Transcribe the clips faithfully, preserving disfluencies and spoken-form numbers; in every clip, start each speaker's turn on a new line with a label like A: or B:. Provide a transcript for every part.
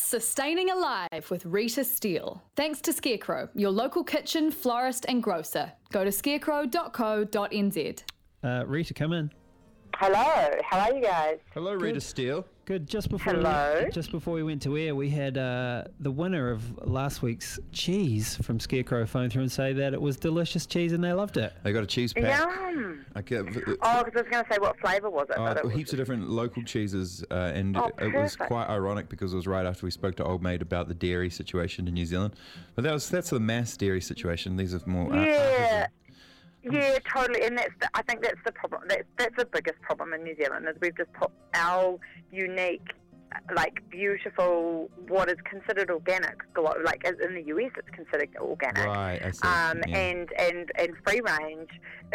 A: Sustaining Alive with Rita Steele. Thanks to Scarecrow, your local kitchen, florist and grocer. Go to scarecrow dot co dot n z.
B: Uh, Rita, come in.
C: Hello, how are you guys?
D: Hello, Rita Steele.
B: Good. Just before
C: Hello.
B: We, just before we went to air, we had uh, the winner of last week's cheese from Scarecrow phone through and say that it was delicious cheese and they loved it.
D: They got a cheese pack.
C: Yum.
D: Okay,
C: Oh, because I was going to say, what flavour was it?
D: uh,
C: but it was
D: heaps of different local cheeses, uh, and
C: Oh,
D: it, it was
C: perfect.
D: quite ironic because it was right after we spoke to Old Mate about the dairy situation in New Zealand. But that was that's the mass dairy situation. These are more uh,
C: Yeah. Yeah, totally, and that's the, I think that's the problem. That's that's the biggest problem in New Zealand is we've just put our unique, like beautiful, what is considered organic, glo- like as in the U S, it's considered organic,
D: Right, I see.
C: um,
D: Yeah.
C: and and and free range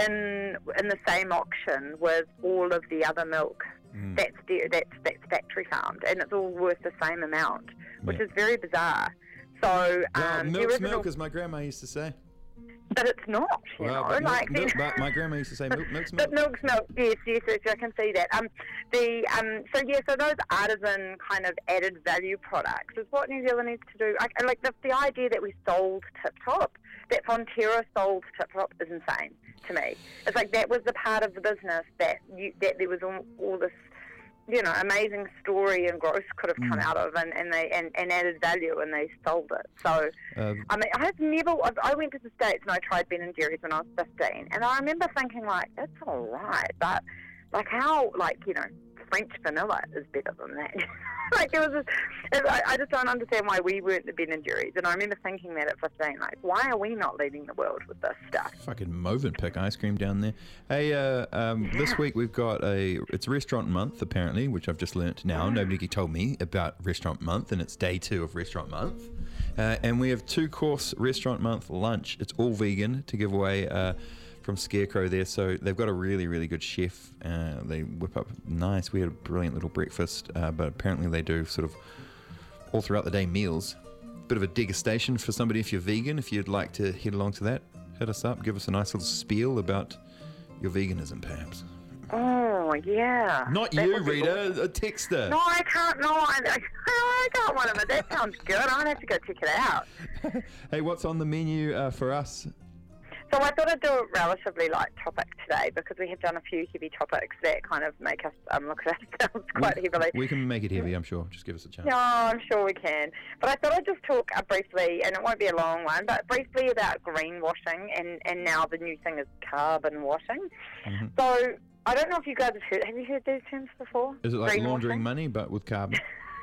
C: in in the same auction with all of the other milk.
D: Mm.
C: That's da- that's that's factory farmed, and it's all worth the same amount, which
D: Yeah.
C: is very bizarre. So
D: Well,
C: um, the
D: milk's
C: original,
D: milk, as my grandma used to say.
C: but it's not, you
D: Well,
C: know,
D: but milk,
C: like the-
D: milk, but my grandma used to say milk, milk's milk.
C: But milk's milk, yes, yes, yes, I can see that. Um, the um, so yeah, so those artisan kind of added value products is what New Zealand needs to do. I, I like the, the idea that we sold Tip Top, that Fonterra sold Tip Top is insane to me. It's like that was the part of the business that you, that there was all, all this, you know, amazing story and growth could have come
D: Mm.
C: out of, and, and they and, and added value, and they sold it. So.
D: Uh,
C: I mean, I've never. I've, I went to the States and I tried Ben and Jerry's when I was fifteen, and I remember thinking like, it's all right, but like how, like you know, French vanilla is better than that. Like it was. Just, it, I, I just don't understand why we weren't the Ben and Jerry's, and I remember thinking that at fifteen, like, why are we not leading the world with this stuff?
D: Fucking Movenpick ice cream down there. Hey, uh, um,
C: Yeah.
D: this week we've got a, it's Restaurant Month apparently, which I've just learnt now. Nobody told me about Restaurant Month, and it's day two of Restaurant Month. Uh, and we have two course Restaurant Month lunch. It's all vegan to give away uh, from Scarecrow there. So they've got a really, really good chef. Uh, they whip up nice. We had a brilliant little breakfast, uh, but apparently they do sort of all throughout the day meals. Bit of a degustation for somebody if you're vegan. If you'd like to head along to that, hit us up. Give us a nice little spiel about your veganism, perhaps.
C: Oh yeah.
D: Not
C: That
D: you,
C: would be
D: Rita.
C: awesome.
D: A texter.
C: No, I can't. No, I, I, I got one of it. That sounds good. I'll have to go check it out.
D: Hey, what's on the menu uh, for us?
C: So I thought I'd do a relatively light topic today because we have done a few heavy topics that kind of make us um, look at ourselves quite
D: we,
C: heavily.
D: We can make it heavy, I'm sure. Just give us a chance.
C: No, I'm sure we can. But I thought I'd just talk uh, briefly, and it won't be a long one, but briefly about greenwashing, and, and now the new thing is carbon washing.
D: Mhm.
C: So I don't know if you guys have heard, have you heard these terms before?
D: Is it like
C: Greenwashing?
D: laundering money, but with carbon?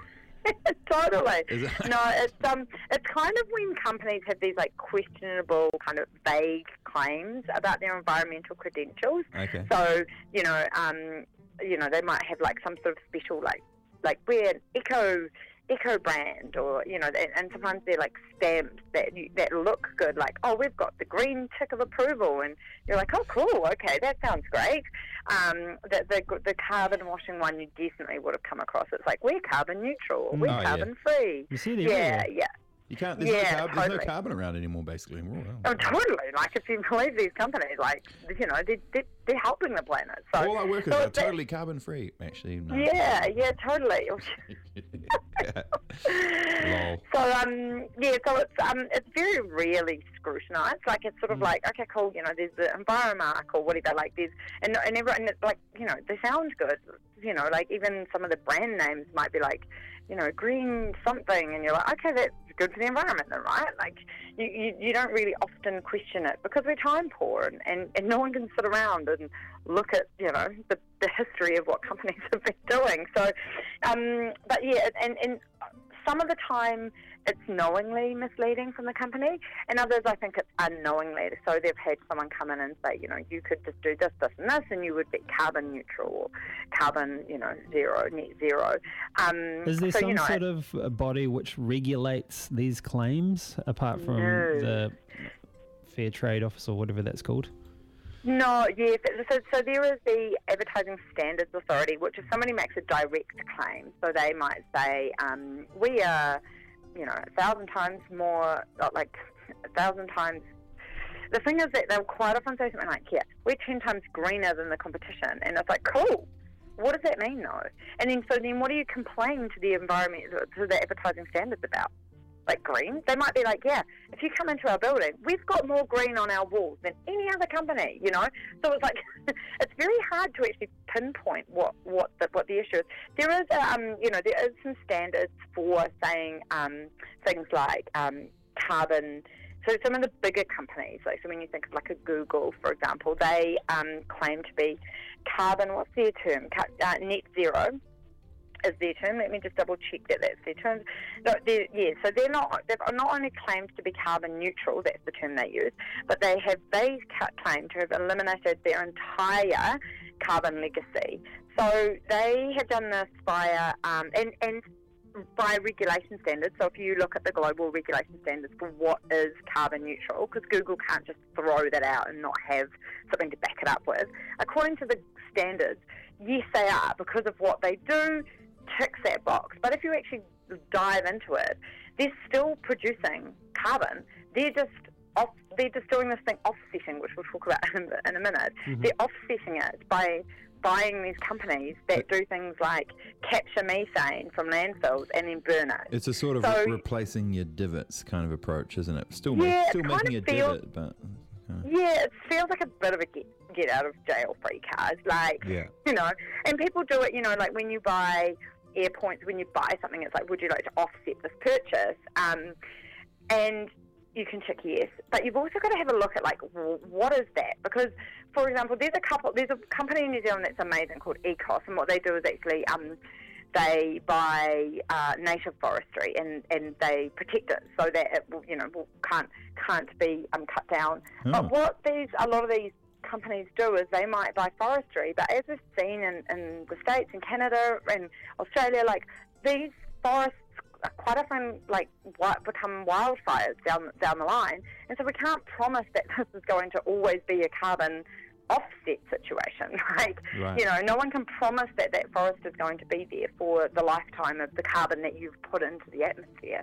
C: Totally.
D: Is it?
C: No, it's um, it's kind of when companies have these like questionable, kind of vague claims about their environmental credentials.
D: Okay.
C: So you know, um, you know, they might have like some sort of special like, like we're an eco eco brand, or you know, and, and sometimes they're like stamps that you, that look good, like, oh, we've got the green tick of approval, and you're like, oh, cool, okay, that sounds great. Um, the, the the carbon washing one you definitely would have come across. It's like, we're carbon neutral, we're
D: Oh, yeah.
C: carbon free.
B: You see, they're
C: Yeah,
B: everywhere.
C: yeah.
D: You can't. There's,
C: Yeah,
D: no, carb, there's no
C: totally.
D: carbon around anymore, basically. We're all-
C: Oh, totally. Like, if you believe these companies, like, you know, they, they, they're helping the planet. So,
D: all our workers
C: so
D: are
C: it's that-
D: totally carbon free, actually. No.
C: Yeah, yeah, totally.
D: Lol.
C: So um yeah, so it's um it's very rarely scrutinised. Like it's sort of
D: Mm.
C: like, okay, cool, you know, there's the Enviromark or whatever. Like there's and and everyone it's like, you know, they sound good. You know, like even some of the brand names might be like, you know, green something, and you're like, okay, that's good for the environment, then, right? Like you, you, you don't really often question it because we're time poor, and, and, and no one can sit around and look at, you know, the, the history of what companies have been doing. So, um, but yeah, and, and some of the time it's knowingly misleading from the company, and others I think it's unknowingly. So they've had someone come in and say, you know, you could just do this, this, and this, and you would be carbon neutral or carbon, you know, zero, net zero. Um,
B: Is there
C: so,
B: some
C: you know,
B: sort of a body which regulates these claims apart from
C: No.
B: the Fair Trade Office or whatever that's called?
C: No, yes. So, so there is the Advertising Standards Authority, which if somebody makes a direct claim, so they might say, um, we are, you know, a thousand times more, not like a thousand times. The thing is that they'll quite often say something like, yeah, we're ten times greener than the competition. And it's like, cool. what does that mean, though? And then, so then what do you complain to the environment, to the advertising standards about? Like green? They might be like, yeah, if you come into our building, we've got more green on our walls than any other company, you know? So it's like, it's very hard to actually pinpoint what, what, the, what the issue is. There is, um, you know, there is some standards for saying um, things like um, carbon. So some of the bigger companies, like so when you think of like a Google, for example, they um, claim to be carbon, what's their term? Uh, net zero is their term. Let me just double check that that's their term. No, yeah, so they're not, they've not only claimed to be carbon neutral, that's the term they use, but they have, they claim to have eliminated their entire carbon legacy. So they have done this via, um, and, and by regulation standards. So if you look at the global regulation standards for what is carbon neutral, because Google can't just throw that out and not have something to back it up with. According to the standards, yes, they are, because of what they do, ticks that box. But if you actually dive into it, they're still producing carbon. They're just off, they're just doing this thing offsetting, which we'll talk about in, in a minute. Mm-hmm. They're offsetting it by buying these companies that do things like capture methane from landfills and then burn it.
D: It's a sort of
C: so,
D: re- replacing your divots kind of approach, isn't it? Still,
C: yeah,
D: ma- still making a
C: feels,
D: divot, but... Okay.
C: Yeah, it feels like a bit of a get, get out of jail free card. Like,
D: yeah.
C: you know, and people do it, you know, like when you buy air points, when you buy something, it's like, would you like to offset this purchase? Um, and you can tick yes, but you've also got to have a look at like, w- what is that? Because, for example, there's a couple, there's a company in New Zealand that's amazing called Ecos, and what they do is actually um, they buy uh, native forestry and, and they protect it so that it will, you know, will, can't can't be um, cut down.
D: Oh.
C: But what these a lot of these companies do is they might buy forestry, but as we've seen in, in the States and Canada and Australia, like these forests quite often like become wildfires down down the line, and so we can't promise that this is going to always be a carbon offset situation. Like,
D: right.
C: you know, no one can promise that that forest is going to be there for the lifetime of the carbon that you've put into the atmosphere.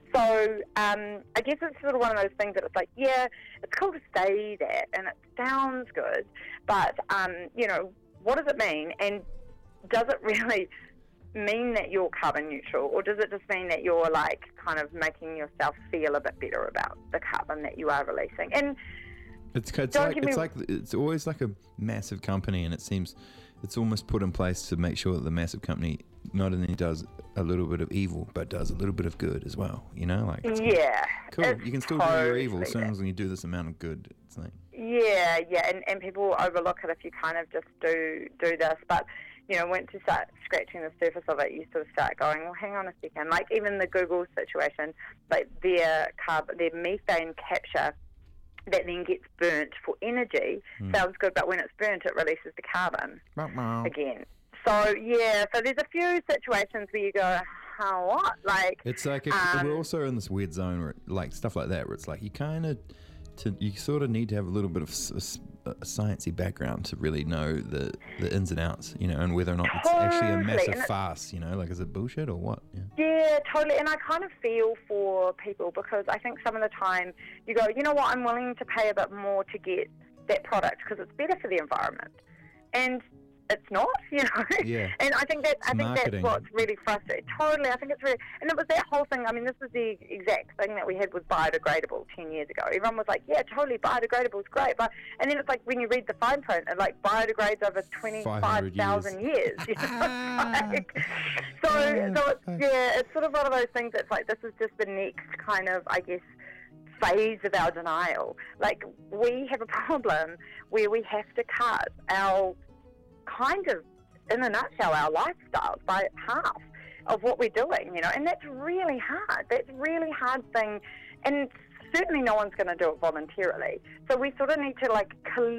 C: So um, I guess it's sort of one of those things that it's like, yeah, it's cool to say that and it sounds good, but, um, you know, what does it mean? And does it really mean that you're carbon neutral, or does it just mean that you're like kind of making yourself feel a bit better about the carbon that you are releasing? And
D: It's it's like it's like it's always like a massive company, and it seems it's almost put in place to make sure that the massive company not only does a little bit of evil, but does a little bit of good as well. You know, like it's
C: yeah,
D: cool. You can still
C: totally
D: do your evil as long as you do this amount of good. It's like
C: yeah, yeah, and and people overlook it if you kind of just do do this, but. You know, once you start scratching the surface of it, you sort of start going, well, hang on a second. Like even the Google situation, like their carbon, their methane capture that then gets burnt for energy mm. sounds good, but when it's burnt, it releases the carbon again. So yeah, so there's a few situations where you go, oh, what? Like
D: it's like a, um, we're also in this weird zone where, like stuff like that, where it's like you kind of, to you sort of need to have a little bit of a, a sciencey background to really know the, the ins and outs, you know, and whether or not it's
C: totally.
D: actually a massive farce, you know, like is it bullshit or what?
C: Yeah. yeah, totally. And I kind of feel for people because I think some of the time you go, you know what, I'm willing to pay a bit more to get that product because it's better for the environment. And it's not, you know.
D: Yeah.
C: And I think that
D: it's
C: I think
D: marketing.
C: that's what's really frustrating. Totally, I think it's really, and it was that whole thing. I mean, this was the exact thing that we had with biodegradable ten years ago. Everyone was like, "Yeah, totally, biodegradable is great," but and then it's like when you read the fine print, it like biodegrades over twenty-five thousand years. years you know? like, so, so it's, yeah, it's sort of one of those things that's like this is just the next kind of, I guess, phase of our denial. Like we have a problem where we have to cut our kind of, in a nutshell, our lifestyles by half of what we're doing, you know, and that's really hard. That's a really hard thing, and certainly no one's going to do it voluntarily. So we sort of need to, like,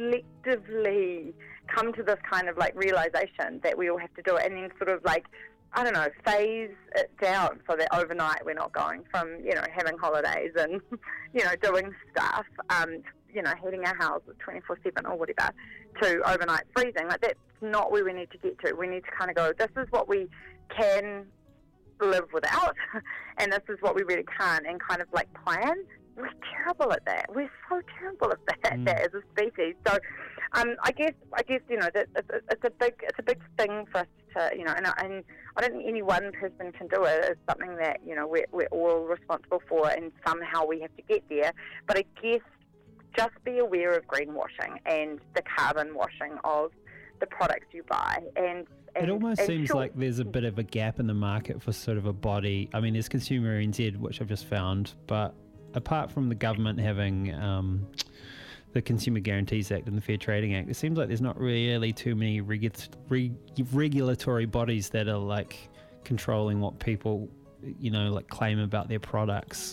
C: collectively come to this kind of, like, realisation that we all have to do it, and then sort of, like, I don't know, phase it down so that overnight we're not going from, you know, having holidays and, you know, doing stuff, um, you know, heating our houses twenty-four seven or whatever, to overnight freezing. Like, that's not where we need to get to. We need to kind of go, this is what we can live without, and this is what we really can't, and kind of, like, plan we're terrible at that. We're so terrible at that,
B: Mm.
C: that as a species. So, um, I guess I guess you know that it's, it's a big it's a big thing for us to you know, and, and I don't think any one person can do it. It's something that you know we're we're all responsible for, and somehow we have to get there. But I guess just be aware of greenwashing and the carbon washing of the products you buy, and, and
B: It almost
C: and
B: seems
C: sure,
B: like there's a bit of a gap in the market for sort of a body. I mean, there's Consumer N Z, which I've just found, but apart from the government having um, the Consumer Guarantees Act and the Fair Trading Act, it seems like there's not really too many regu- reg- regulatory bodies that are like controlling what people, you know, like claim about their products.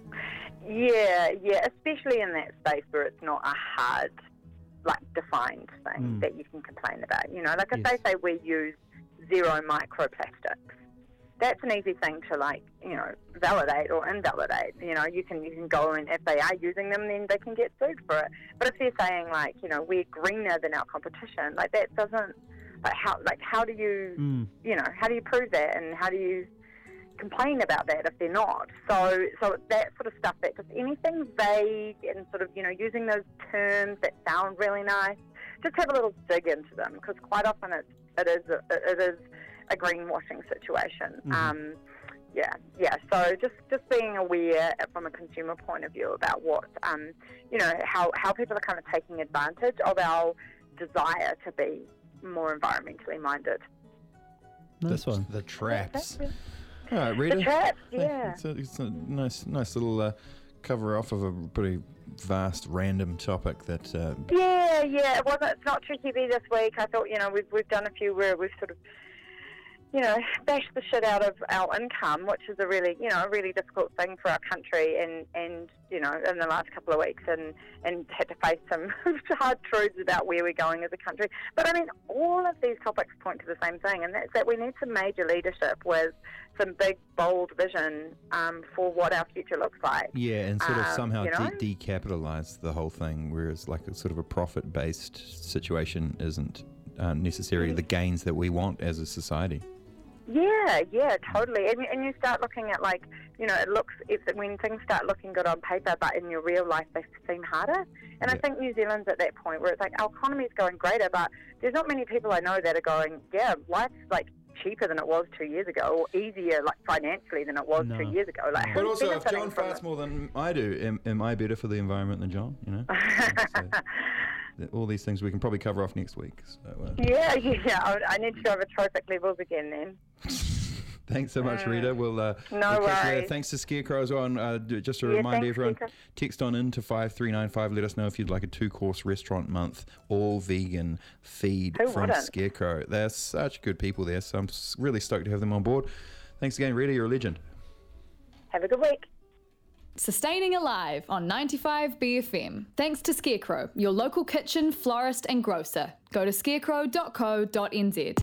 C: Yeah, yeah, especially in that space where it's not a hard, like, defined thing
B: Mm.
C: that you can complain about. You know, like if
B: Yes.
C: they say we use zero microplastics, that's an easy thing to, like, you know, validate or invalidate. You know, you can you can go and if they are using them, then they can get sued for it. But if they're saying, like, you know, we're greener than our competition, like that doesn't, like how like how do you,
B: Mm.
C: you know, how do you prove that, and how do you complain about that if they're not? So, so that sort of stuff, that just anything vague and sort of, you know, using those terms that sound really nice, just have a little dig into them, because quite often it's, it is a, it is a greenwashing situation.
B: Mhm.
C: Um, yeah, yeah. So just, just being aware from a consumer point of view about what, um, you know, how, how people are kind of taking advantage of our desire to be more environmentally minded.
B: Nice
D: the,
B: one.
D: The traps.
C: That's it.
D: All right, Rita.
C: The traps,
D: Thank-
C: yeah.
D: It's a, it's a nice, nice little uh, cover off of a pretty vast, random topic that. Uh,
C: Yeah, yeah, it wasn't. It's not too heavy this week. I thought, you know, we've we've done a few where we've sort of, you know, bashed the shit out of our income, which is a really, you know, a really difficult thing for our country, and and you know, in the last couple of weeks, and and had to face some hard truths about where we're going as a country. But I mean, all of these topics point to the same thing, and that's that we need some major leadership with some big, bold vision um, for what our future looks like.
D: yeah, and sort of
C: Um,
D: somehow
C: you know?
D: de- decapitalize the whole thing, whereas like a sort of a profit-based situation isn't uh, necessarily the gains that we want as a society.
C: Yeah, yeah, totally. And, and you start looking at, like, you know, it looks, if when things start looking good on paper, but in your real life they seem harder. And I
D: Yeah.
C: think New Zealand's at that point where it's like our economy's going greater, but there's not many people I know that are going, yeah, life's like cheaper than it was two years ago, or easier, like financially, than it was
B: No.
C: two years ago. Like,
B: No.
D: But
C: who's
D: also, if
C: benefiting
D: John
C: from
D: farts
C: it?
D: more than I do, am, am I better for the environment than John? You know, So, th- all these things we can probably cover off next week. So, uh,
C: Yeah, yeah. I, I need to go over trophic levels again then.
D: thanks so much, Rita. We'll uh,
C: No
D: we'll catch you later.
C: worries.
D: Thanks to Scarecrow as well. And uh, d- just to
C: Yeah,
D: remind
C: thanks,
D: everyone,
C: Scarecrow.
D: text on in to five three nine five. Let us know if you'd like a two-course restaurant month, all vegan feed
C: Who
D: from
C: wouldn't?
D: Scarecrow. They're such good people there, so I'm s- really stoked to have them on board. Thanks again, Rita. You're a legend.
C: Have a good week.
A: Sustaining Alive on ninety-five B F M. Thanks to Scarecrow, your local kitchen, florist and grocer. Go to scarecrow dot co dot n z.